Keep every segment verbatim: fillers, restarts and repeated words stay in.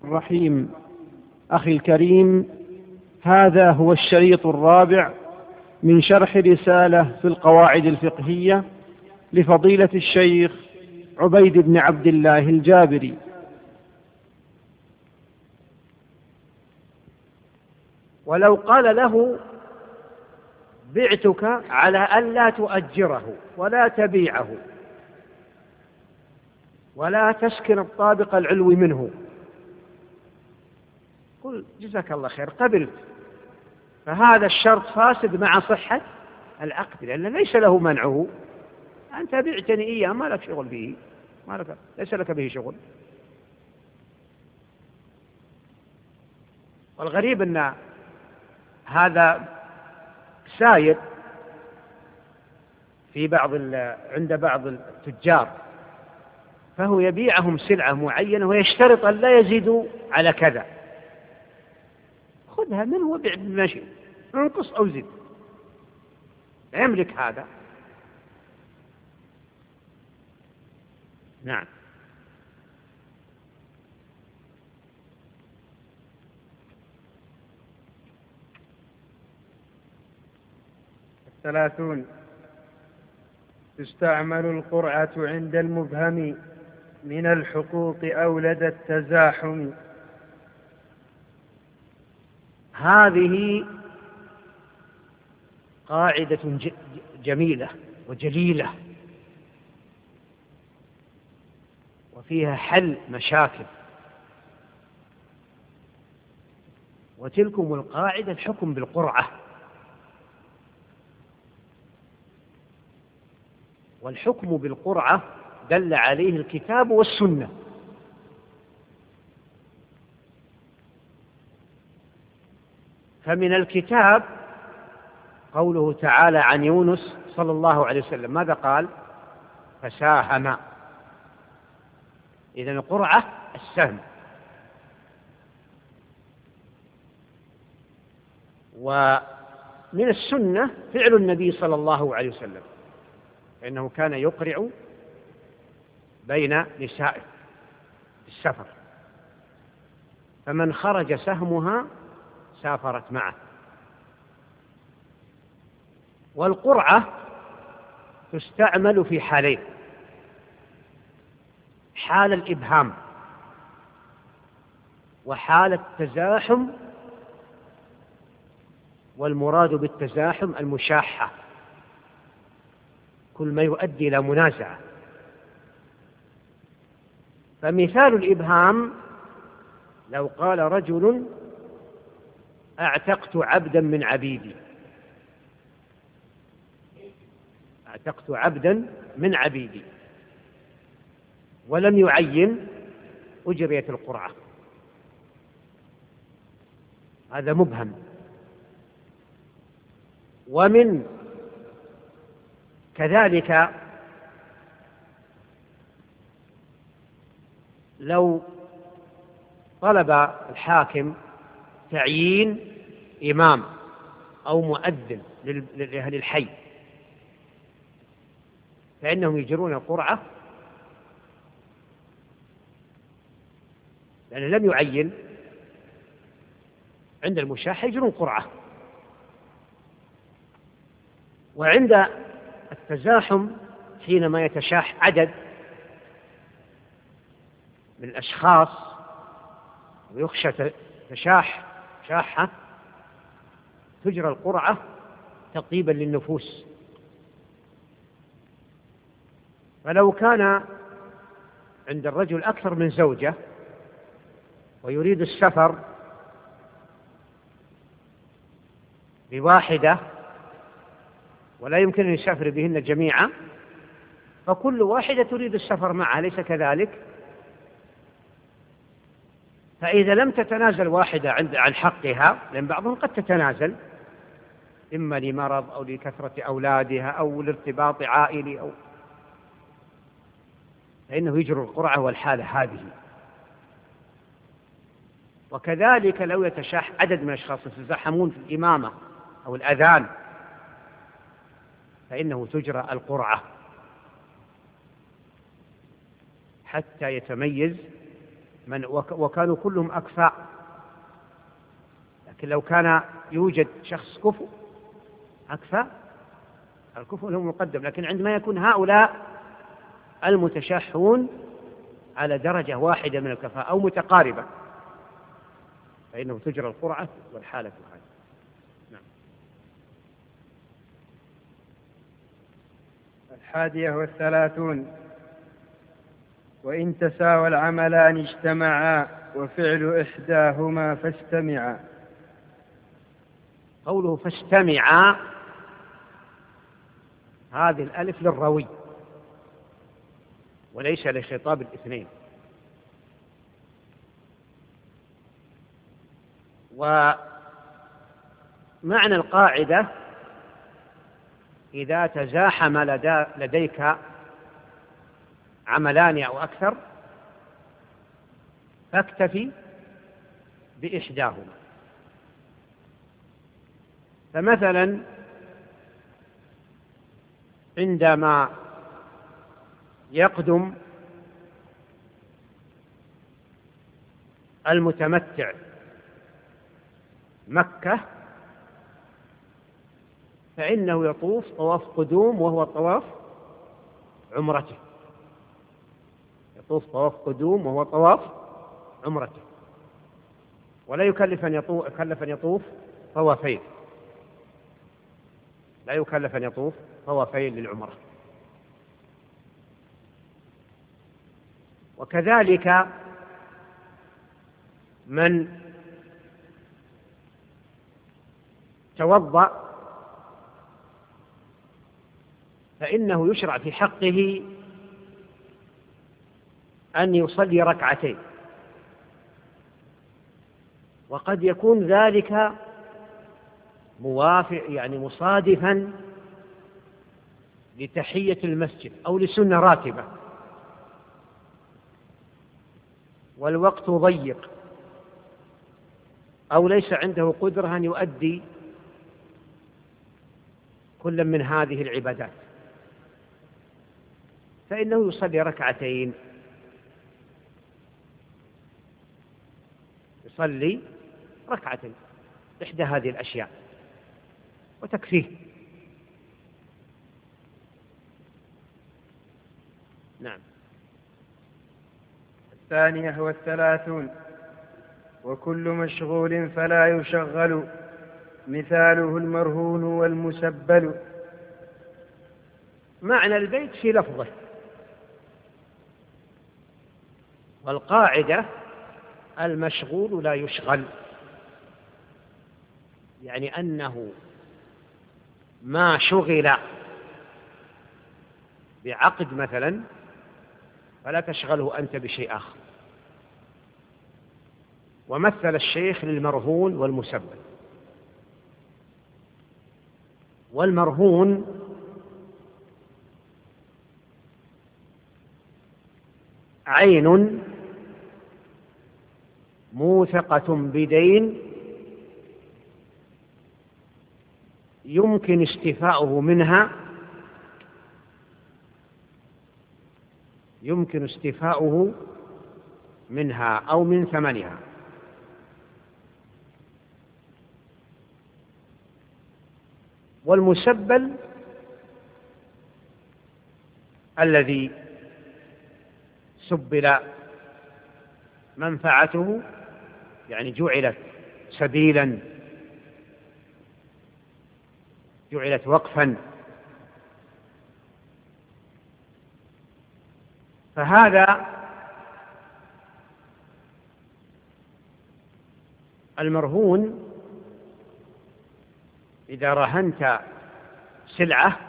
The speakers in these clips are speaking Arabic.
الرحيم. أخي الكريم، هذا هو الشريط الرابع من شرح رسالة في القواعد الفقهية لفضيلة الشيخ عبيد بن عبد الله الجابري. ولو قال له: بعتك على أن لا تؤجره ولا تبيعه ولا تسكن الطابق العلوي منه، قل جزاك الله خير، قبلت، فهذا الشرط فاسد مع صحة العقد، لأن ليس له منعه. أنت بعتني إياه، ما لك شغل به، ما لك، ليس لك به شغل. والغريب أن هذا سايد في بعض عند بعض التجار، فهو يبيعهم سلعة معينة ويشترط أن لا يزيدوا على كذا. خذها منه وبيع بمشي، انقص أو زد، لا يملك هذا. نعم. الثلاثون: تستعمل القرعة عند المبهم من الحقوق أو لدى التزاحم. هذه قاعدة جميلة وجليلة، وفيها حل مشاكل. وتلكم القاعدة الحكم بالقرعة، والحكم بالقرعة دل عليه الكتاب والسنة. فمن الكتاب قوله تعالى عن يونس صلى الله عليه وسلم، ماذا قال؟ فساهم. إذن القرعة السهم. ومن السنة فعل النبي صلى الله عليه وسلم، فإنه كان يقرع بين نسائه في السفر، فمن خرج سهمها سافرت معه. والقرعة تستعمل في حالين: حال الإبهام وحال التزاحم، والمراد بالتزاحم المشاحة، كل ما يؤدي إلى منازعة. فمثال الإبهام لو قال رجل: أعتقت عبدا من عبيدي، أعتقت عبدا من عبيدي، ولم يعين، أجريت القرعة، هذا مبهم. ومن كذلك لو طلب الحاكم تعيين إمام أو مؤذن لأهل الحي، فإنهم يجرون القرعة، لأنه لم يعين. عند المشاحة يجرون قرعة. وعند التزاحم حينما يتشاح عدد من الأشخاص ويخشى تشاح شاحة، تجرى القرعة تطيبا للنفوس. فلو كان عند الرجل أكثر من زوجة ويريد السفر بواحدة ولا يمكن أن يسافر بهن جميعا، فكل واحدة تريد السفر معها، ليس كذلك؟ فإذا لم تتنازل واحدة عن حقها، لأن بعضهم قد تتنازل إما لمرض أو لكثرة أولادها أو لارتباط عائلي، أو فإنه يجري القرعة والحالة هذه. وكذلك لو يتشاح عدد من الأشخاص يتزاحمون في الإمامة أو الأذان، فإنه تجرى القرعة حتى يتميز من وكانوا كلهم أكفاء، لكن لو كان يوجد شخص كفء أكفاء الكفء له مقدم، لكن عندما يكون هؤلاء المتشحون على درجة واحدة من الكفاءة أو متقاربة فإنه تجرى القرعة والحالة هذه. نعم. الحادية والثلاثون: وإن تساوى العملان اجتمعا وفعل إحداهما فاستمعا. قوله فاستمعا هذه الألف للروي وليس لخطاب الاثنين. ومعنى القاعدة: إذا تزاحم لديك عملان أو أكثر فاكتفي بإحداهما. فمثلا عندما يقدم المتمتع مكة فإنه يطوف طواف قدوم وهو طواف عمرته، يطوف طواف قدوم وهو طواف عمرته، ولا يكلف أن يطوف, يكلف أن يطوف طوافين، لا يكلف أن يطوف طوافين للعمرة. وكذلك من توضأ فإنه يشرع في حقه أن يصلي ركعتين، وقد يكون ذلك موافق يعني مصادفا لتحية المسجد أو لسنة راتبة والوقت ضيق أو ليس عنده قدرة أن يؤدي كل من هذه العبادات، فإنه يصلي ركعتين، يصلي ركعتين إحدى هذه الأشياء وتكفيه. نعم. الثانية والثلاثون: وكل مشغول فلا يشغل مثاله المرهون والمسبل. معنى البيت في لفظه، والقاعدة المشغول لا يشغل، يعني أنه ما شغل بعقد مثلا فلا تشغله أنت بشيء آخر. ومثل الشيخ للمرهون والمسبل. والمرهون عين موثقة بدين يمكن استيفاؤه منها يمكن استيفاؤه منها أو من ثمنها. والمسبل الذي سبل منفعته يعني جعلت سبيلا، جعلت وقفا، فهذا المرهون إذا رهنت سلعة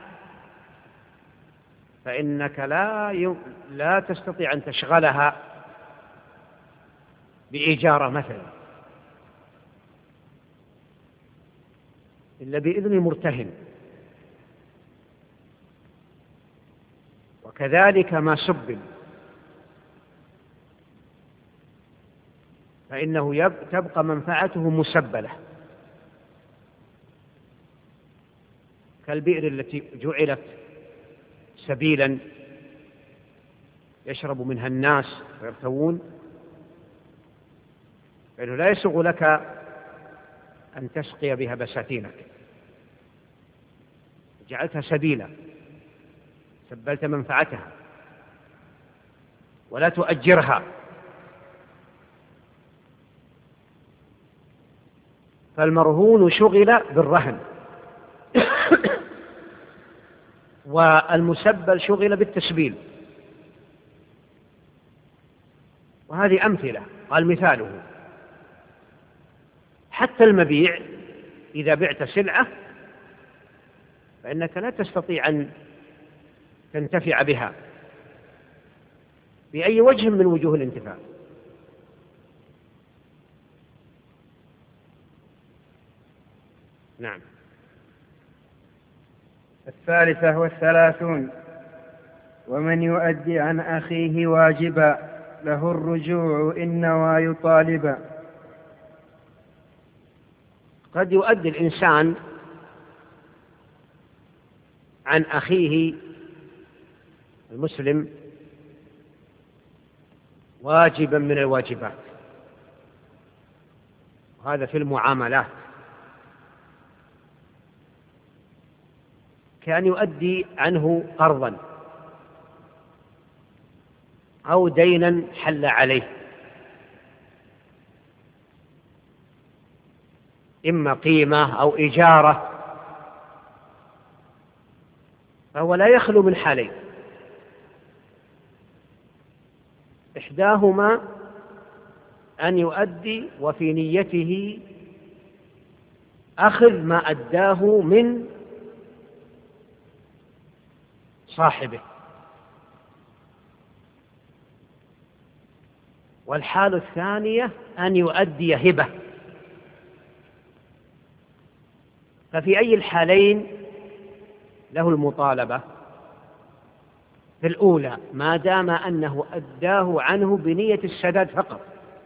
فإنك لا ي... لا تستطيع أن تشغلها بإجارة مثلا إلا بإذن مرتهن. وكذلك ما سبل فإنه يب... تبقى منفعته مسبلة، كالبئر التي جعلت سبيلا يشرب منها الناس ويرتوون، فإنه لا يسوغ لك أن تسقي بها بساتينك، جعلتها سبيلا، سبلت منفعتها، ولا تؤجرها. فالمرهون شغل بالرهن والمسبل شغل بالتسبيل. وهذه أمثلة. قال مثاله: حتى المبيع إذا بعت سلعة فإنك لا تستطيع أن تنتفع بها بأي وجه من وجوه الانتفاع. نعم. الثالثة والثلاثون: ومن يؤدي عن أخيه واجبا له الرجوع إن نوى يطالبا. قد يؤدي الإنسان عن أخيه المسلم واجبا من الواجبات، وهذا في المعاملات، كأن يؤدي عنه قرضا أو دينا حل عليه، إما قيمة أو إجارة، فهو لا يخلو من حالين: إحداهما أن يؤدي وفي نيته أخذ ما أداه من صاحبه، والحالة الثانية أن يؤدي هبة. ففي أي الحالين له المطالبة؟ في الأولى ما دام أنه أداه عنه بنية السداد فقط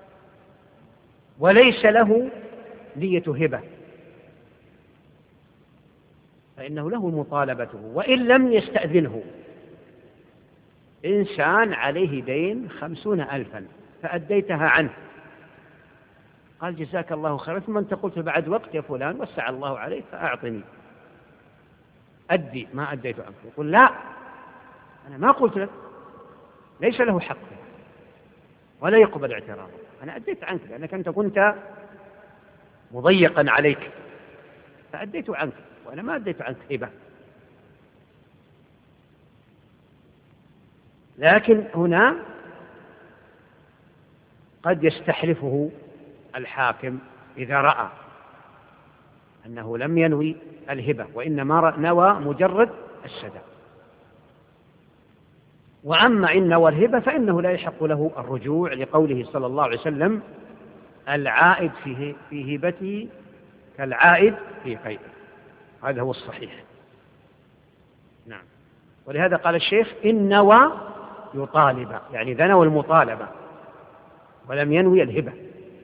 وليس له نية هبة، فإنه له مطالبته وإن لم يستأذنه. إنسان عليه دين خمسون ألفا فأديتها عنه، قال: جزاك الله خيرا، ثم أنت قلت بعد وقت: يا فلان وسع الله عليك فأعطني، أدي ما أديت عنك. يقول: لا، أنا ما قلت لك، ليس له حق ولا يقبل اعتراضه، أنا أديت عنك لأنك أنت كنت مضيقا عليك فأديت عنك، وأنا ما أديت عنك هبة. لكن هنا قد يستحلفه الحاكم إذا رأى أنه لم ينوي الهبة وإنما نوى مجرد السداد. وأما إن نوى الهبة فإنه لا يحق له الرجوع، لقوله صلى الله عليه وسلم: العائد في هبته كالعائد في قيده. هذا هو الصحيح. نعم. ولهذا قال الشيخ: إن نوى يطالب، يعني إذا نوى المطالبة ولم ينوي الهبة.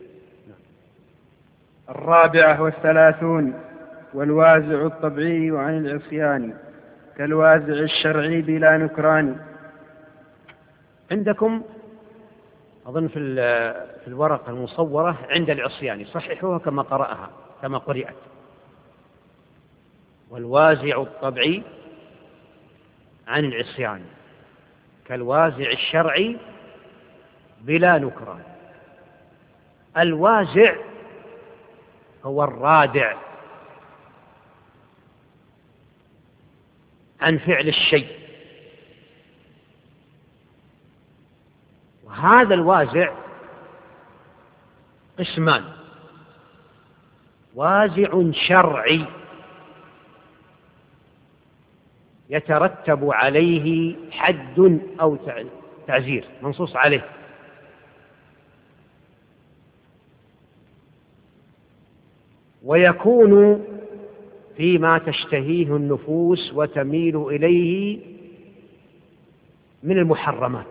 الرابعة والثلاثون: والوازع الطبيعي عن العصيان كالوازع الشرعي بلا نكران. عندكم أظن في في الورقة المصورة عند العصيان، صححوها كما قرأها كما قرأت: والوازع الطبيعي عن العصيان كالوازع الشرعي بلا نكران. الوازع هو الرادع عن فعل الشيء، وهذا الوازع قسمان: وازع شرعي يترتب عليه حد أو تعزير منصوص عليه، ويكون فيما تشتهيه النفوس وتميل إليه من المحرمات.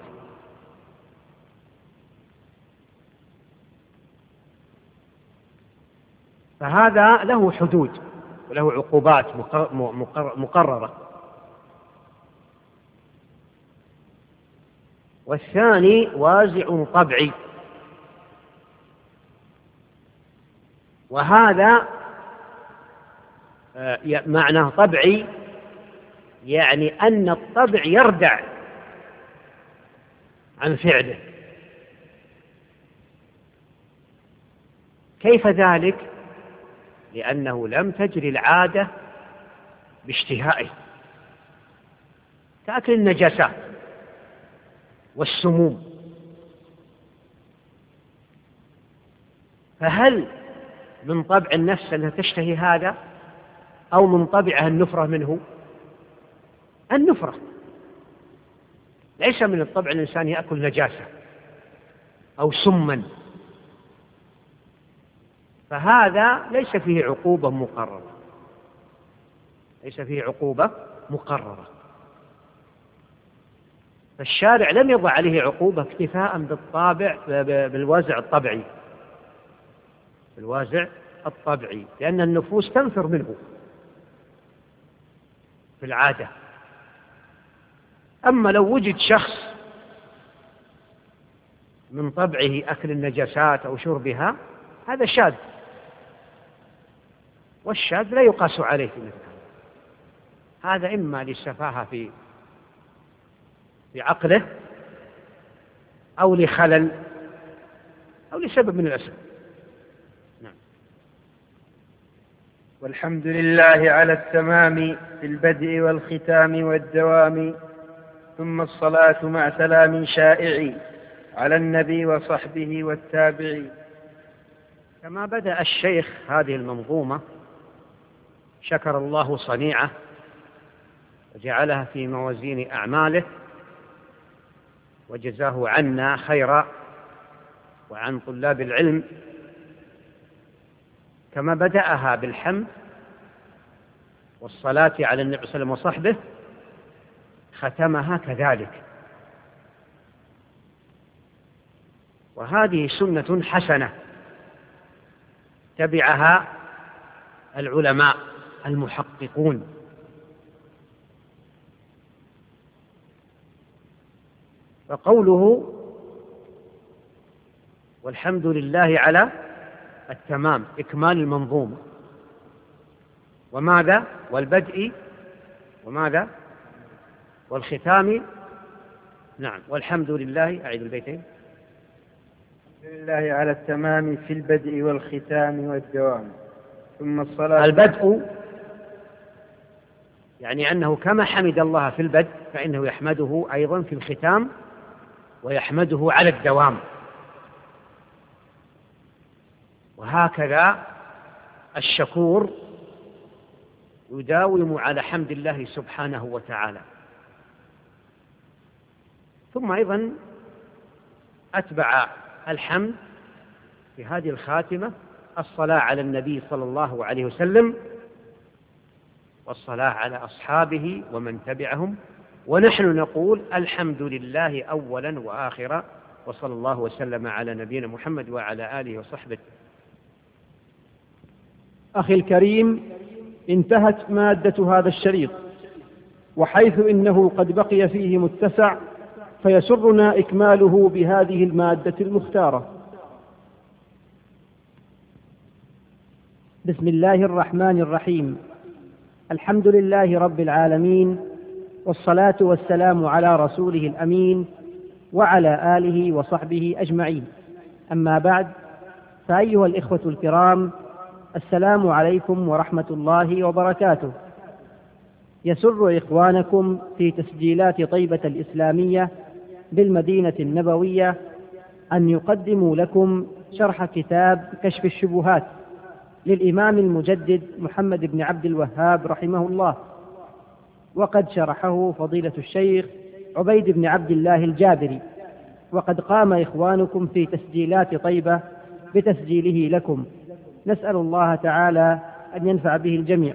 فهذا له حدود وله عقوبات مقررة. والثاني وازع طبعي وهذا معنى طبعي، يعني أن الطبع يردع عن فعله. كيف ذلك؟ لأنه لم تجري العادة باشتهائه، كأكل النجاسات والسموم. فهل من طبع النفس أنها تشتهي هذا، أو من طبعها النفرة منه؟ النفرة. ليس من الطبع الإنسان يأكل نجاسة أو سما، فهذا ليس فيه عقوبة مقررة، ليس فيه عقوبة مقررة. فالشارع لم يضع عليه عقوبة اكتفاء بالطابع بالوازع الطبعي، بالوازع الطبعي، لأن النفوس تنفر منه في العادة. أما لو وجد شخص من طبعه أكل النجاسات أو شربها، هذا شاذ، والشاذ لا يقاس عليه في مثل هذا. هذا إما للسفاهة في في عقله، أو لخلل، أو لسبب من الأسباب. نعم. والحمد لله على التمام في البدء والختام والدوام، ثم الصلاة مع سلام شائع على النبي وصحبه والتابع. كما بدأ الشيخ هذه المنظومة شكر الله صنيعه وجعلها في موازين أعماله، وجزاه عنا خيرا وعن طلاب العلم. كما بدأها بالحمد والصلاة على النبي صلى الله عليه وسلم وصحبه، ختمها كذلك. وهذه سنة حسنة تبعها العلماء المحققون. فقوله والحمد لله على التمام إكمال المنظومة، وماذا؟ والبدء، وماذا؟ والختام. نعم. والحمد لله، أعيد البيتين. الحمد لله على التمام في البدء والختام والدوام، ثم الصلاة. البدء يعني أنه كما حمد الله في البدء فإنه يحمده أيضا في الختام، ويحمده على الدوام. وهكذا الشكور يداوم على حمد الله سبحانه وتعالى. ثم أيضا أتبع الحمد في هذه الخاتمة الصلاة على النبي صلى الله عليه وسلم، والصلاة على أصحابه ومن تبعهم. ونحن نقول الحمد لله أولا وآخرا، وصلى الله وسلم على نبينا محمد وعلى آله وصحبه. أخي الكريم، انتهت مادة هذا الشريط، وحيث إنه قد بقي فيه متسع، فيسرنا إكماله بهذه المادة المختارة. بسم الله الرحمن الرحيم. الحمد لله رب العالمين، والصلاة والسلام على رسوله الأمين وعلى آله وصحبه أجمعين. أما بعد، فأيها الإخوة الكرام، السلام عليكم ورحمة الله وبركاته. يسر إخوانكم في تسجيلات طيبة الإسلامية بالمدينة النبوية أن يقدموا لكم شرح كتاب كشف الشبهات للإمام المجدد محمد بن عبد الوهاب رحمه الله، وقد شرحه فضيلة الشيخ عبيد بن عبد الله الجابري، وقد قام إخوانكم في تسجيلات طيبة بتسجيله لكم. نسأل الله تعالى أن ينفع به الجميع.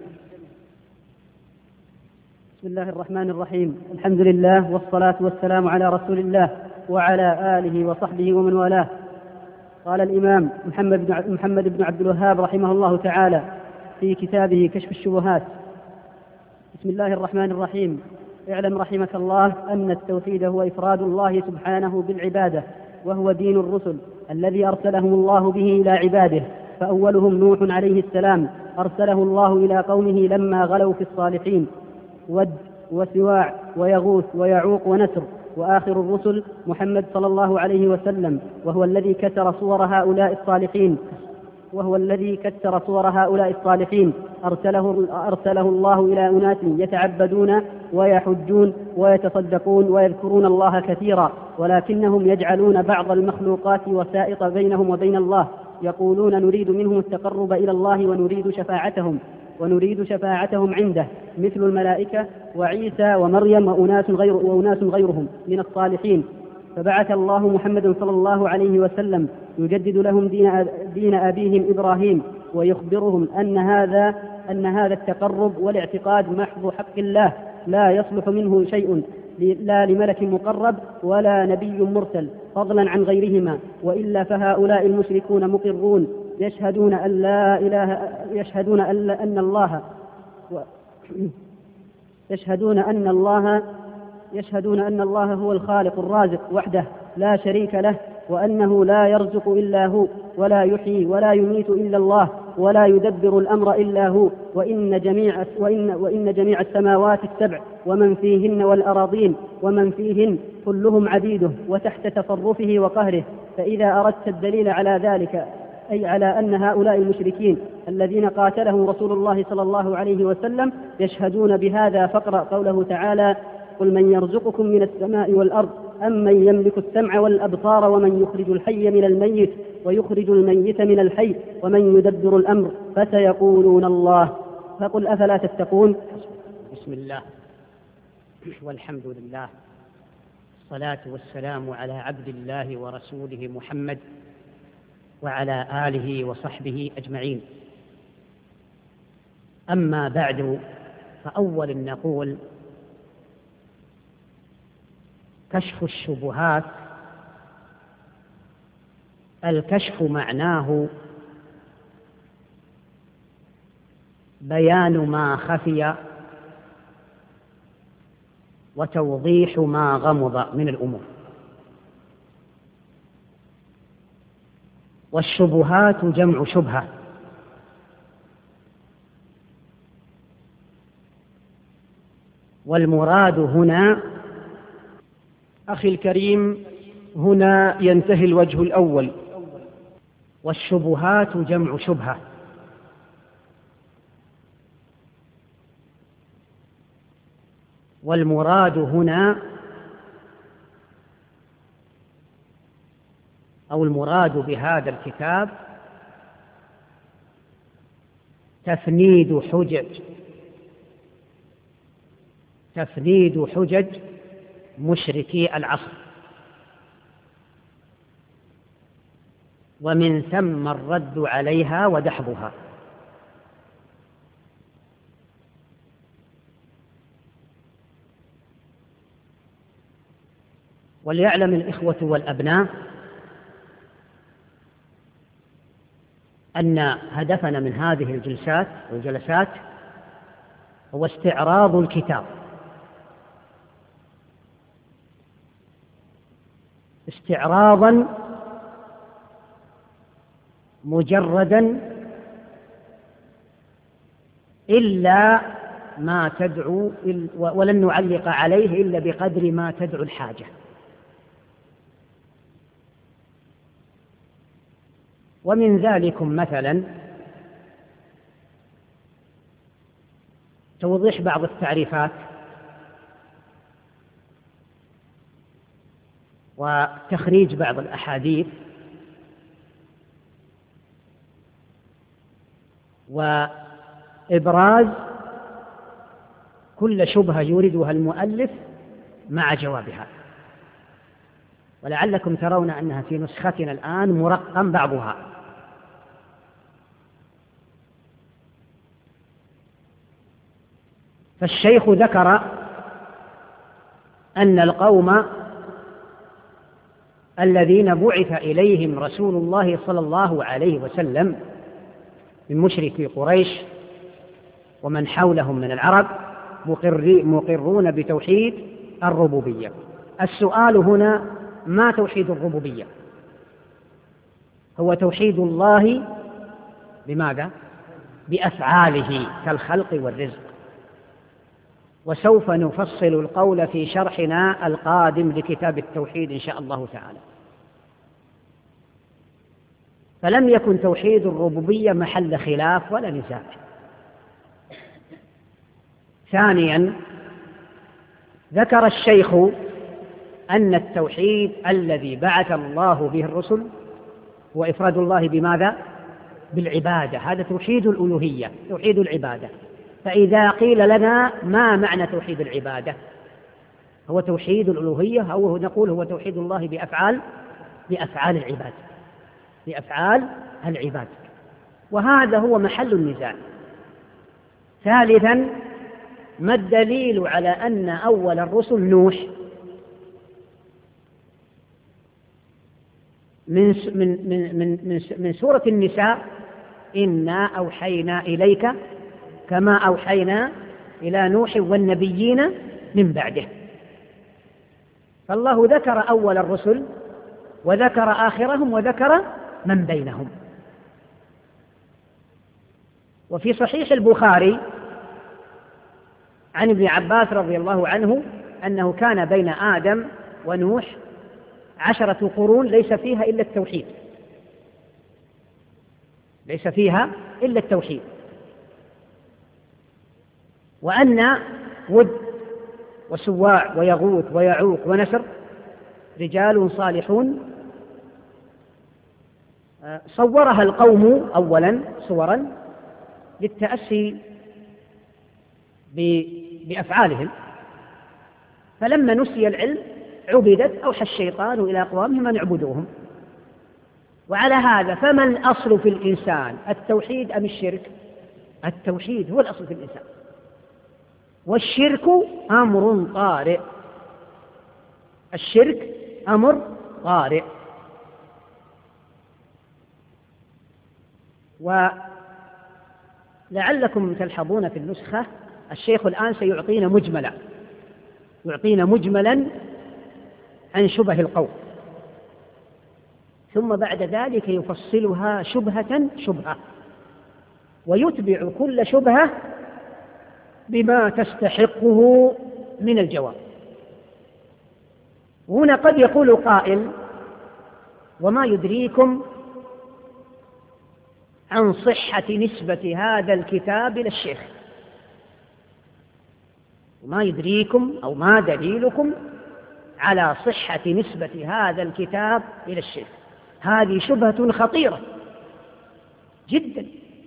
بسم الله الرحمن الرحيم. الحمد لله، والصلاة والسلام على رسول الله وعلى آله وصحبه ومن والاه. قال الإمام محمد بن محمد بن عبد الوهاب رحمه الله تعالى في كتابه كشف الشبهات: بسم الله الرحمن الرحيم. اعلم رحمك الله أن التوحيد هو إفراد الله سبحانه بالعبادة، وهو دين الرسل الذي أرسلهم الله به إلى عباده، فأولهم نوح عليه السلام أرسله الله إلى قومه لما غلوا في الصالحين، ود وسواع ويغوث ويعوق ونسر. وآخر الرسل محمد صلى الله عليه وسلم، وهو الذي كسر صور هؤلاء الصالحين وهو الذي كسر صور هؤلاء الصالحين أرسله, أرسله الله إلى أناس يتعبدون ويحجون ويتصدقون ويذكرون الله كثيرا، ولكنهم يجعلون بعض المخلوقات وسائط بينهم وبين الله، يقولون نريد منهم التقرب إلى الله ونريد شفاعتهم ونريد شفاعتهم عنده، مثل الملائكة وعيسى ومريم وأناس, غير وأناس غيرهم من الصالحين. فبعث الله محمد صلى الله عليه وسلم يجدد لهم دين, دين أبيهم إبراهيم، ويخبرهم أن هذا, أن هذا التقرب والاعتقاد محض حق الله، لا يصلح منه شيء، لا لملك مقرب ولا نبي مرسل، فضلا عن غيرهما، وإلا فهؤلاء المشركون مقرون يشهدون أن لا إله يشهدون أن, أن الله يشهدون أن الله يشهدون أن الله هو الخالق الرازق وحده لا شريك له، وأنه لا يرزق إلا هو، ولا يحيي ولا يميت إلا الله، ولا يدبر الأمر إلا هو، وإن جميع, وإن وإن جميع السماوات السبع ومن فيهن والأراضين ومن فيهن كلهم عبيده وتحت تصرفه وقهره. فإذا أردت الدليل على ذلك، أي على أن هؤلاء المشركين الذين قاتلهم رسول الله صلى الله عليه وسلم يشهدون بهذا، فاقرأ قوله تعالى: قل من يرزقكم من السماء والأرض أم من يملك السمع والأبصار ومن يخرج الحي من الميت ويخرج الميت من الحي ومن يدبر الأمر فسيقولون الله، فقل أفلا تتقون. بسم الله والحمد لله، الصلاة والسلام على عبد الله ورسوله محمد وعلى آله وصحبه أجمعين. أما بعد، فأول نقول كشف الشبهات. الكشف معناه بيان ما خفي وتوضيح ما غمض من الأمور. والشبهات جمع شبهة، والمراد هنا أخي الكريم هنا ينتهي الوجه الأول. والشبهات جمع شبهة، والمراد هنا أو المراد بهذا الكتاب تفنيد حجج تفنيد حجج مشركي العصر، ومن ثم الرد عليها ودحضها. وليعلم الإخوة والأبناء أن هدفنا من هذه الجلسات والجلسات هو استعراض الكتاب، استعراضا مجردا، إلا ما تدعو، ولن نعلق عليه إلا بقدر ما تدعو الحاجة. ومن ذلكم مثلا توضيح بعض التعريفات وتخريج بعض الأحاديث وإبراز كل شبهة يريدها المؤلف مع جوابها. ولعلكم ترون أنها في نسختنا الآن مرقم بعضها. فالشيخ ذكر أن القوم الذين بعث إليهم رسول الله صلى الله عليه وسلم من مشركي قريش ومن حولهم من العرب مقرون بتوحيد الربوبية. السؤال هنا: ما توحيد الربوبية؟ هو توحيد الله بماذا؟ بأفعاله كالخلق والرزق. وسوف نفصل القول في شرحنا القادم لكتاب التوحيد إن شاء الله تعالى. فلم يكن توحيد الربوبية محل خلاف ولا نزاع. ثانيا، ذكر الشيخ أن التوحيد الذي بعث الله به الرسل هو إفراد الله بماذا؟ بالعبادة. هذا توحيد الألوهية، توحيد العبادة. فإذا قيل لنا ما معنى توحيد العبادة؟ هو توحيد الألوهية أو نقول هو توحيد الله بأفعال بأفعال العباد بأفعال العباد وهذا هو محل النزاع. ثالثا، ما الدليل على أن أول الرسل نوح؟ من من من من من سورة النساء: إنا أوحينا إليك كما أوحينا إلى نوح والنبيين من بعده. فالله ذكر أول الرسل وذكر آخرهم وذكر من بينهم. وفي صحيح البخاري عن ابن عباس رضي الله عنه أنه كان بين آدم ونوح عشرة قرون ليس فيها إلا التوحيد ليس فيها إلا التوحيد وأن ود وسواع ويغوث ويعوق ونسر رجال صالحون صورها القوم أولا صورا للتأسي بأفعالهم، فلما نسي العلم عبدت أوحى الشيطان إلى أقوامهم أن يعبدوهم. وعلى هذا فما الأصل في الإنسان، التوحيد أم الشرك؟ التوحيد هو الأصل في الإنسان، والشرك أمر طارئ الشرك أمر طارئ. ولعلكم تلحظون في النسخة الشيخ الآن سيعطينا مجملا يعطينا مجملا عن شبه القول، ثم بعد ذلك يفصلها شبهة شبهة ويتبع كل شبهة بما تستحقه من الجواب. هنا قد يقول قائل: وما يدريكم عن صحة نسبة هذا الكتاب إلى الشيخ؟ وما يدريكم أو ما دليلكم على صحة نسبة هذا الكتاب إلى الشيخ؟ هذه شبهة خطيرة جدا.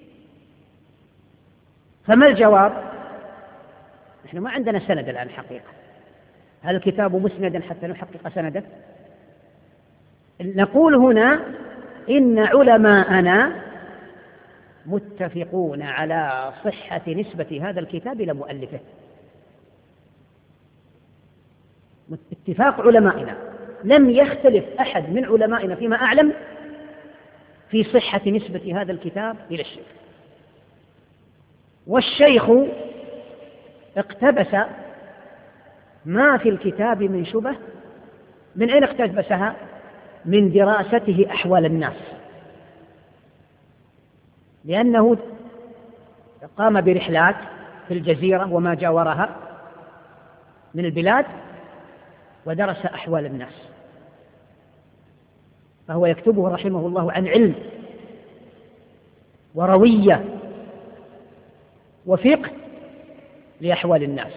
فما الجواب؟ نحن ما عندنا سند الآن حقيقة. هل الكتاب مسندا حتى نحقق سنده؟ نقول هنا إن علماءنا متفقون على صحة نسبة هذا الكتاب إلى مؤلفه، اتفاق علمائنا، لم يختلف أحد من علمائنا فيما أعلم في صحة نسبة هذا الكتاب إلى الشيخ. والشيخ اقتبس ما في الكتاب من شبه. من أين اقتبسها؟ من دراسته أحوال الناس، لأنه قام برحلات في الجزيرة وما جاورها من البلاد ودرس أحوال الناس، فهو يكتبه رحمه الله عن علم وروية وفقه لأحوال الناس،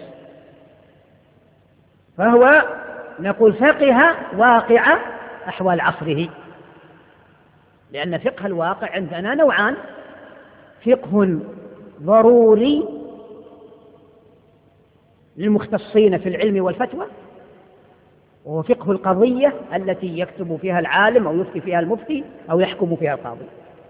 فهو نقول فقه واقع أحوال عصره، لأن فقه الواقع عندنا نوعان: فقه ضروري للمختصين في العلم والفتوى، وهو فقه القضية التي يكتب فيها العالم أو يفتي فيها المفتي أو يحكم فيها القاضي.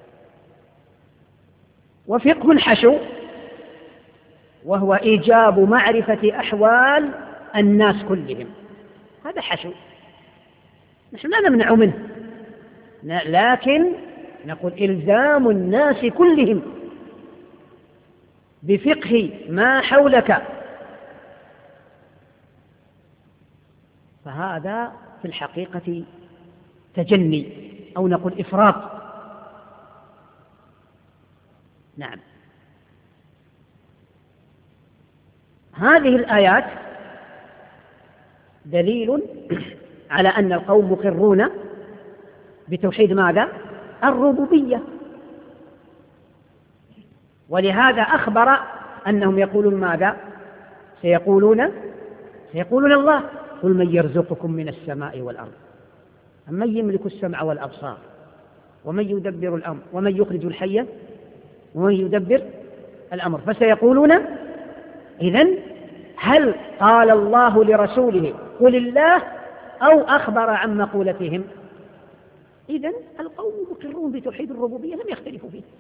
وفقه الحشو وهو إيجاب معرفة أحوال الناس كلهم، هذا حشو نحن لا نمنع منه، لكن نقول إلزام الناس كلهم بفقه ما حولك، فهذا في الحقيقة تجني أو نقول إفراط. نعم. هذه الآيات دليل على أن القوم مقرون بتوحيد ماذا؟ الربوبية. ولهذا أخبر أنهم يقولون ماذا؟ سيقولون سيقولون الله. قل من يرزقكم من السماء والأرض أمن يملك السمع والأبصار ومن يدبر الأمر ومن يخرج الحي ومن يدبر الأمر. فسيقولون إذن هل قال الله لرسوله قل الله أو أخبر عن مقولتهم؟ إذن القوم مقرون بتوحيد الربوبية لم يختلفوا فيه.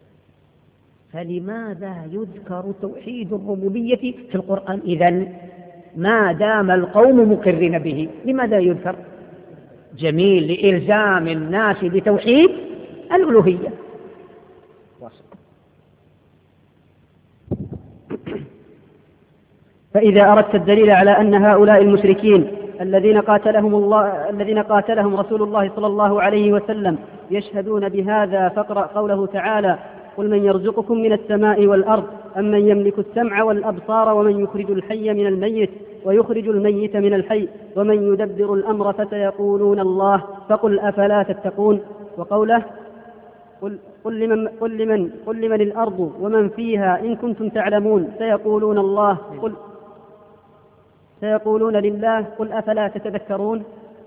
فلماذا يذكر توحيد الربوبية في القرآن إذن ما دام القوم مقرين به؟ لماذا يذكر؟ جميل، لإلزام الناس بتوحيد الألوهية. فإذا أردت الدليل على أن هؤلاء المشركين الذين قاتلهم الله الذين قاتلهم رسول الله صلى الله عليه وسلم يشهدون بهذا فاقرأ قوله تعالى قل من يرزقكم من السماء والأرض أمن يملك السمع والأبصار ومن يخرج الحي من الميت ويخرج الميت من الحي ومن يدبر الأمر فسيقولون الله فقل أفلا تتقون. وقوله قل, قل, لمن, قل, لمن, قل لمن الأرض ومن فيها إن كنتم تعلمون سيقولون الله قل سيقولون لله قل أفلا تتذكرون.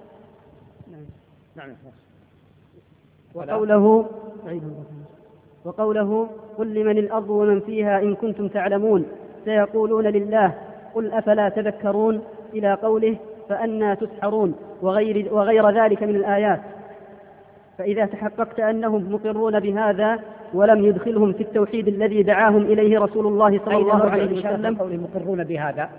وقوله وقوله قل لمن الأرض ومن فيها إن كنتم تعلمون سيقولون لله قل أفلا تذكرون إلى قوله فأنى تسحرون وغير, وغير ذلك من الآيات. فإذا تحققت أنهم مقرون بهذا ولم يدخلهم في التوحيد الذي دعاهم إليه رسول الله صلى الله عليه وسلم مقرون بهذا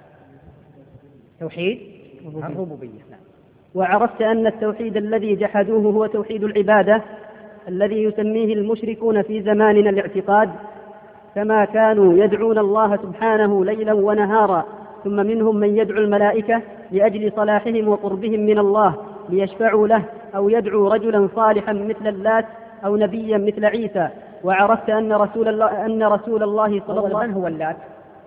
توحيد الربوبية. وعرفت أن التوحيد الذي جحدوه هو توحيد العبادة الذي يسميه المشركون في زماننا الاعتقاد، كما كانوا يدعون الله سبحانه ليلا ونهارا، ثم منهم من يدعو الملائكة لأجل صلاحهم وقربهم من الله ليشفعوا له، أو يدعو رجلا صالحا مثل اللات أو نبيا مثل عيسى. وعرفت أن رسول الله أن رسول الله صلى الله عليه وسلم من هو اللات؟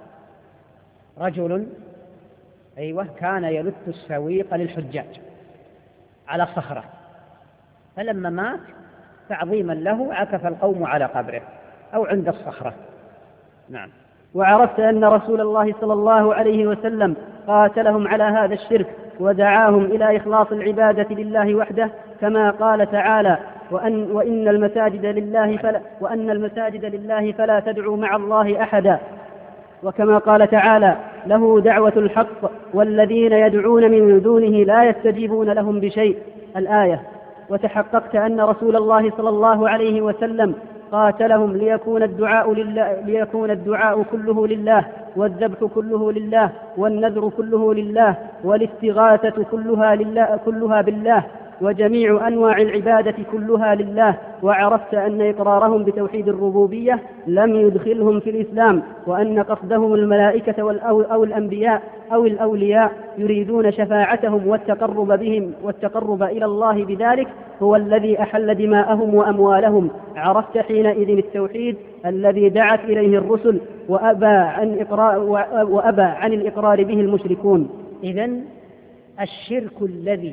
رجل أيوة كان يلت السويق للحجاج على صخرة، فلما مات تعظيما له عكف القوم على قبره أو عند الصخرة. نعم. وعرفت أن رسول الله صلى الله عليه وسلم قاتلهم على هذا الشرك ودعاهم إلى إخلاص العبادة لله وحده، كما قال تعالى وأن, وإن المساجد لله فلا وأن المساجد لله فلا تدعوا مع الله أحدا، وكما قال تعالى له دعوة الحق والذين يدعون من دونه لا يستجيبون لهم بشيء الآية. وتحققت أن رسول الله صلى الله عليه وسلم قاتلهم ليكون الدعاء لله ليكون الدعاء كله لله، والذبح كله لله، والنذر كله لله، والاستغاثة كلها لله كلها بالله، وجميع أنواع العبادة كلها لله. وعرفت أن إقرارهم بتوحيد الربوبية لم يدخلهم في الإسلام، وأن قصدهم الملائكة أو الأنبياء أو الأولياء يريدون شفاعتهم والتقرب بهم والتقرب إلى الله بذلك هو الذي أحل دماءهم وأموالهم. عرفت حينئذ التوحيد الذي دعت إليه الرسل وأبى عن إقرار, وأبى عن الإقرار به المشركون. إذن الشرك الذي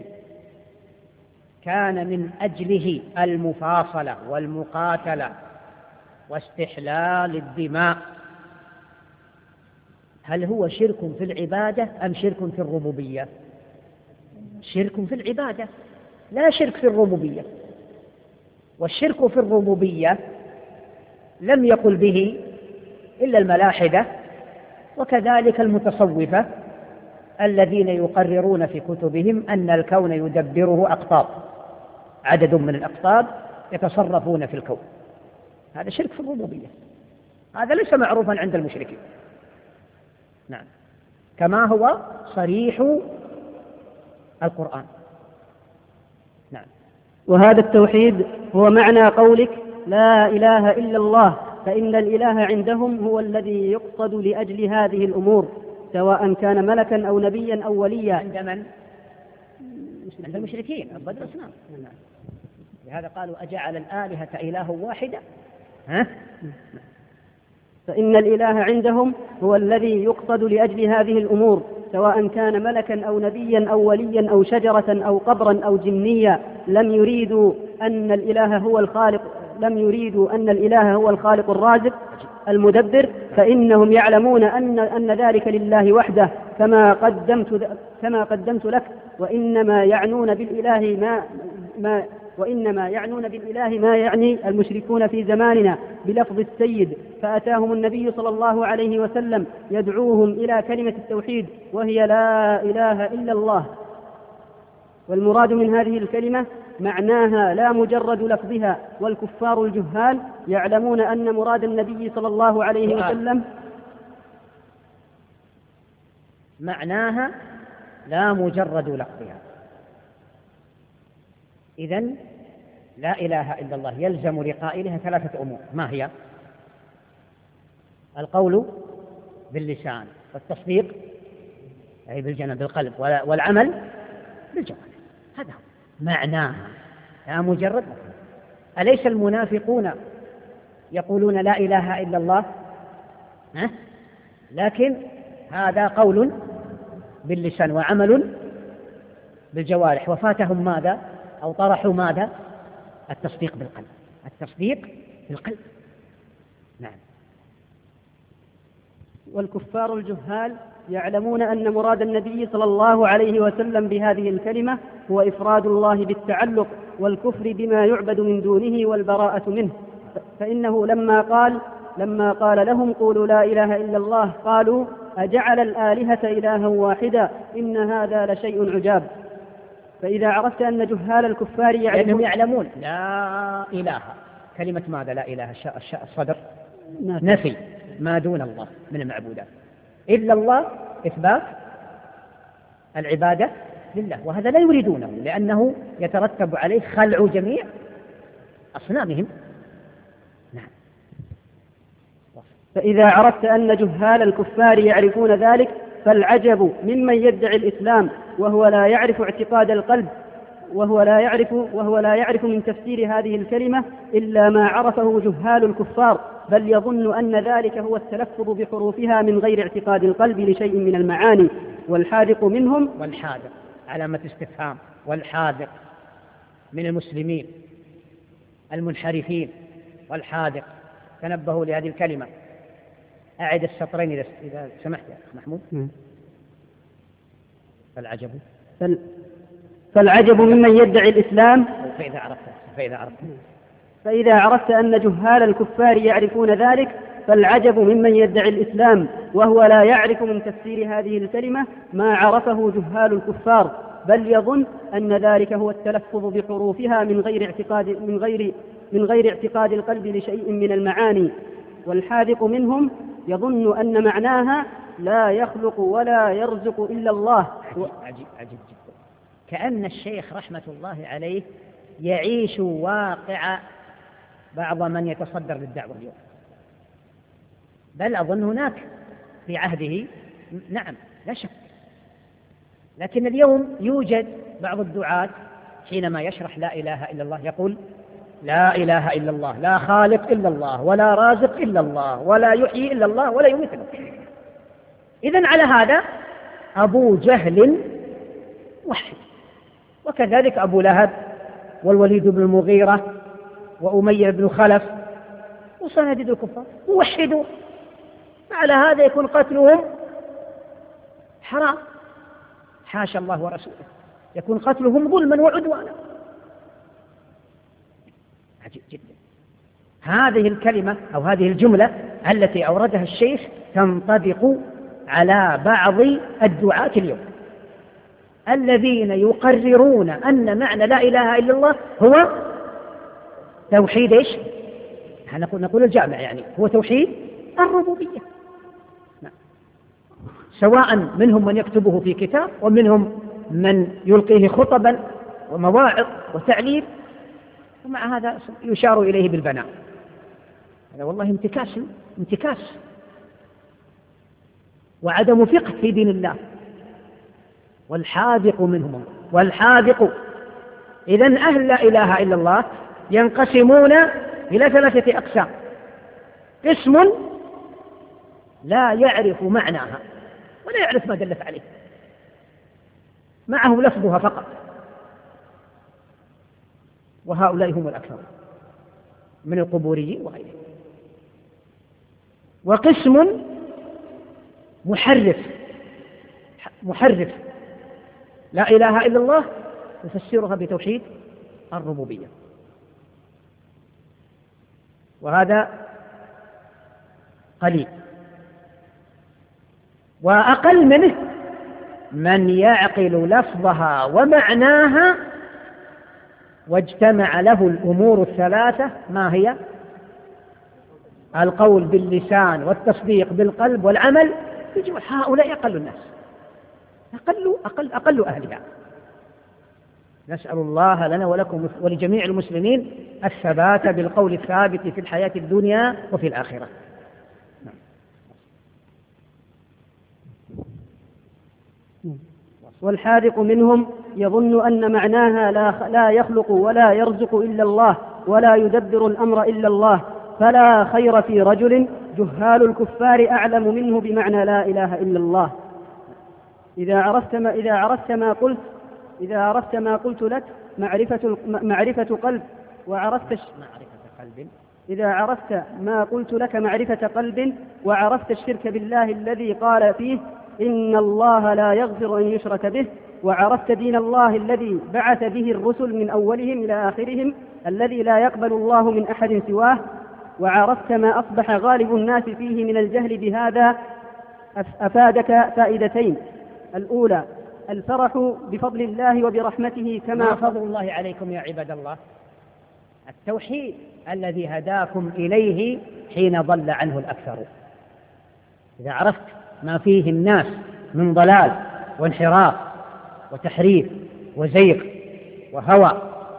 كان من أجله المفاصلة والمقاتلة واستحلال الدماء، هل هو شرك في العبادة أم شرك في الربوبية؟ شرك في العبادة لا شرك في الربوبية. والشرك في الربوبية لم يقل به إلا الملاحدة وكذلك المتصوفة الذين يقررون في كتبهم أن الكون يدبره أقطاب، عدد من الأقطاب يتصرفون في الكون. هذا شرك في الربوبية، هذا ليس معروفا عند المشركين. نعم، كما هو صريح القرآن. نعم. وهذا التوحيد هو معنى قولك لا إله إلا الله، فإن الإله عندهم هو الذي يقصد لأجل هذه الأمور، سواء كان ملكا أو نبيا أو وليا. عند من؟ عند المشركين عباد الأصنام. لهذا قالوا أجعل الآلهة إله واحدة ها؟ فإن الإله عندهم هو الذي يقصد لأجل هذه الأمور، سواء كان ملكا أو نبيا أو وليا أو شجرة أو قبرا أو جنيا. لم يريدوا أن الإله هو الخالق لم يريدوا أن الإله هو الخالق الرازق المدبر، فإنهم يعلمون أن أن ذلك لله وحده كما قدمت كما قدمت لك، وإنما يعنون بالإله ما ما وإنما يعنون بالإله ما يعني المشركون في زماننا بلفظ السيد، فأتاهم النبي صلى الله عليه وسلم يدعوهم إلى كلمة التوحيد وهي لا إله إلا الله. والمراد من هذه الكلمة معناها لا مجرد لفظها، والكفار الجهال يعلمون أن مراد النبي صلى الله عليه وسلم معناها لا مجرد لفظها. إذن لا إله إلا الله يلزم لقائلها ثلاثة أمور، ما هي؟ القول باللسان، والتصديق أي بالجنان بالقلب، والعمل بالجوارح. هذا معناها لا مجرد لفظها. أليس المنافقون يقولون لا إله إلا الله؟ ها؟ لكن هذا قول باللسان وعمل بالجوارح، وفاتهم ماذا؟ أو طرحوا ماذا؟ التصديق بالقلب. التصديق بالقلب. نعم. والكفار الجهال يعلمون أن مراد النبي صلى الله عليه وسلم بهذه الكلمة هو إفراد الله بالتعلق والكفر بما يعبد من دونه والبراءة منه، فإنه لما قال لما قال لهم قولوا لا إله إلا الله قالوا أجعل الآلهة إلها واحدا إن هذا لشيء عجاب. فإذا عرفت أن جهال الكفار يعلمون, يعلمون لا إله، كلمة ماذا لا إله؟ الصدر نفي ما دون الله من المعبودات، إلا الله إثبات العبادة لله، وهذا لا يريدونه لأنه يترتب عليه خلع جميع أصنامهم. نعم. فإذا عرفت أن جهال الكفار يعرفون ذلك فالعجب ممن يدعي الإسلام وهو لا يعرف اعتقاد القلب وهو لا يعرف وهو لا يعرف من تفسير هذه الكلمة إلا ما عرفه جهال الكفار، بل يظن أن ذلك هو التلفظ بحروفها من غير اعتقاد القلب لشيء من المعاني. والحاذق منهم والحاذق علامة استفهام، والحاذق من المسلمين المنحرفين، والحاذق تنبهوا لهذه الكلمة. أعد السطرين إذا سمحت يا أخ محمود. فالعجب فال... فالعجب ممن يدعي الإسلام فإذا عرفت فإذا عرفت فإذا عرفت أن جهال الكفار يعرفون ذلك فالعجب ممن يدعي الإسلام وهو لا يعرف من تفسير هذه الكلمة ما عرفه جهال الكفار، بل يظن أن ذلك هو التلفظ بحروفها من غير اعتقاد من غير من غير اعتقاد القلب لشيء من المعاني. والحاذق منهم يظن أن معناها لا يخلق ولا يرزق إلا الله. عجيب, عجيب, عجيب جدا. كأن الشيخ رحمة الله عليه يعيش واقع بعض من يتصدر للدعوة اليوم، بل أظن هناك في عهده، نعم لا شك، لكن اليوم يوجد بعض الدعاة حينما يشرح لا إله إلا الله يقول لا إله إلا الله، لا خالق إلا الله، ولا رازق إلا الله، ولا يحيي إلا الله، ولا يميت إلا الله. إذن على هذا أبو جهل وحد، وكذلك أبو لهب والوليد بن المغيرة وأمية بن خلف وصناديد الكفار ووحدوا. على هذا يكون قتلهم حرام، حاشا الله ورسوله، يكون قتلهم ظلما وعدوانا. عجيب جدا. هذه الكلمة أو هذه الجملة التي أوردها الشيخ تنطبق على بعض الدعاة اليوم الذين يقررون أن معنى لا إله إلا الله هو توحيد إيش؟ نقول نقول الجامع، يعني هو توحيد الربوبية. نعم. سواء منهم من يكتبه في كتاب ومنهم من يلقيه خطبا ومواعظ وتعليل، ومع هذا يشار إليه بالبناء. هذا والله انتكاس انتكاس وعدم فقه في دين الله. والحاذق منهم والحاذق. إذن أهل لا إله إلا الله ينقسمون إلى ثلاثة أقسام: قسم لا يعرف معناها ولا يعرف ما دلت عليه، معه لفظها فقط، وهؤلاء هم الأكثر من القبوريين وغيرهم. وقسم محرف محرف لا إله إلا الله يفسرها بتوحيد الربوبية، وهذا قليل. وأقل منه من يعقل لفظها ومعناها واجتمع له الأمور الثلاثة، ما هي؟ القول باللسان والتصديق بالقلب والعمل، هؤلاء أقل الناس، أقل أقل أقل أهلها. نسأل الله لنا ولكم ولجميع المسلمين الثبات بالقول الثابت في الحياة الدنيا وفي الآخرة. والحاذق منهم يظن أن معناها لا, لا يخلق ولا يرزق إلا الله ولا يدبر الأمر إلا الله، فلا خير في رجل جهال الكفار أعلم منه بمعنى لا إله إلا الله. إذا عرفت ما إذا عرفت ما قلت إذا عرفت ما قلت لك معرفة معرفة قلب وعرفت معرفة قلب إذا عرفت ما قلت لك معرفة قلب وعرفت الشرك بالله الذي قال فيه إن الله لا يغفر أن يشرك به، وعرفت دين الله الذي بعث به الرسل من أولهم إلى آخرهم الذي لا يقبل الله من أحد سواه، وعرفت ما أصبح غالب الناس فيه من الجهل بهذا، أفادك فائدتين: الأولى الفرح بفضل الله وبرحمته كما فضل الله عليكم يا عباد الله التوحيد الذي هداكم إليه حين ضل عنه الأكثر. إذا عرفت ما فيه الناس من ضلال وانحراف وتحريف وزيغ وهوى،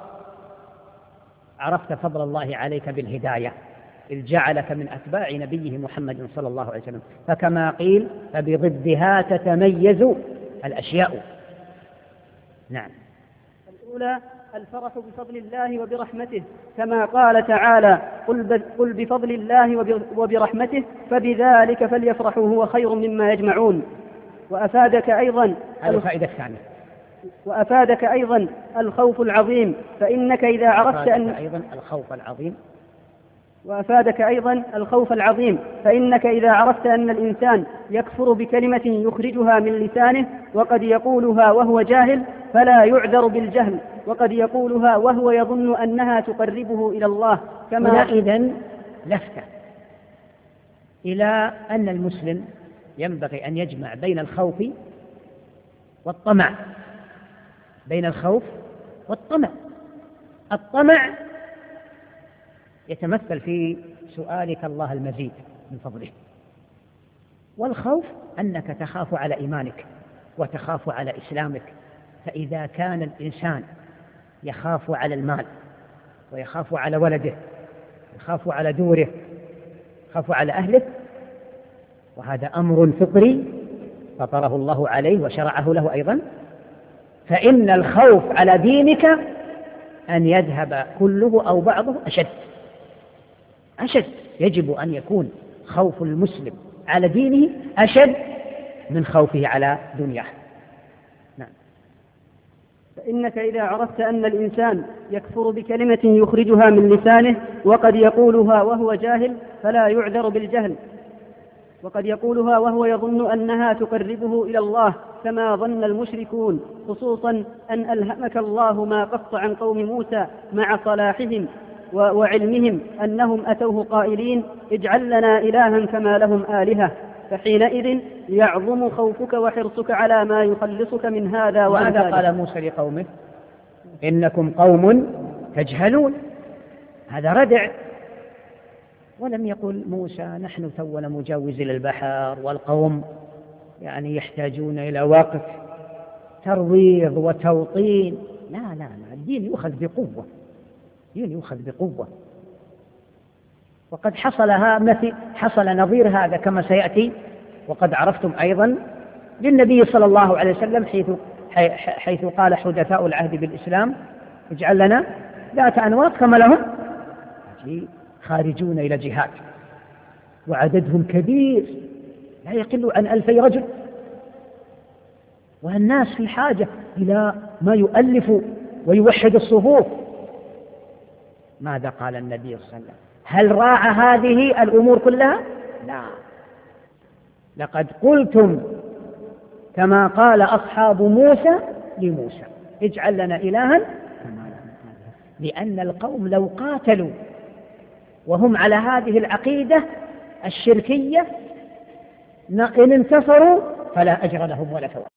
عرفت فضل الله عليك بالهداية إذ جعلك من أتباع نبيه محمد صلى الله عليه وسلم، فكما قيل فبضدها تتميز الأشياء. نعم. الأولى الفرح بفضل الله وبرحمته كما قال تعالى قل بفضل الله وبرحمته فبذلك فليفرحوا هو خير مما يجمعون. وأفادك أيضا الفائدة الثانية وأفادك أيضا الخوف العظيم، فإنك إذا عرفت أن أيضا الخوف العظيم وأفادك أيضا الخوف العظيم فإنك إذا عرفت أن الإنسان يكفر بكلمة يخرجها من لسانه وقد يقولها وهو جاهل فلا يعذر بالجهل، وقد يقولها وهو يظن أنها تقربه إلى الله. كما إذن لفتة إلى أن المسلم ينبغي أن يجمع بين الخوف والطمع، بين الخوف والطمع. الطمع يتمثل في سؤالك الله المزيد من فضله، والخوف أنك تخاف على إيمانك وتخاف على إسلامك. فإذا كان الإنسان يخاف على المال ويخاف على ولده يخاف على دوره يخاف على أهله، وهذا أمر فطري فطره الله عليه وشرعه له أيضا، فإن الخوف على دينك أن يذهب كله أو بعضه أشد أشد. يجب أن يكون خوف المسلم على دينه أشد من خوفه على دنياه. نعم. فإنك إذا عرفت أن الإنسان يكفر بكلمة يخرجها من لسانه وقد يقولها وهو جاهل فلا يعذر بالجهل، وقد يقولها وهو يظن أنها تقربه إلى الله كما ظن المشركون، خصوصا أن ألهمك الله ما قص عن قوم موسى مع صلاحهم وعلمهم أنهم أتوه قائلين اجعل لنا إلها كما لهم آلهة، فحينئذ يعظم خوفك وحرصك على ما يخلصك من هذا وهذا. ماذا قال موسى لقومه؟ إنكم قوم تجهلون. هذا ردع. ولم يقل موسى نحن تونا مجاوز للبحر والقوم يعني يحتاجون إلى وقت ترويض وتوطين. لا لا لا، الدين يؤخذ بقوة، الدين يؤخذ بقوة. وقد حصلها مثل حصل نظير هذا كما سيأتي، وقد عرفتم أيضا للنبي صلى الله عليه وسلم حيث, حيث قال حدثاء العهد بالإسلام اجعل لنا ذات أنواط كما لهم خارجون إلى جهاد. وعددهم كبير لا يقل عن ألفي رجل، والناس في حاجة إلى ما يؤلف ويوحد الصفوف. ماذا قال النبي صلى الله عليه وسلم؟ هل راعى هذه الأمور كلها؟ لا. لقد قلتم كما قال أصحاب موسى لموسى اجعل لنا إلها كما لهم آلهة، لأن القوم لو قاتلوا وهم على هذه العقيدة الشركية إن انتصروا فلا أجر لهم ولا ثواب.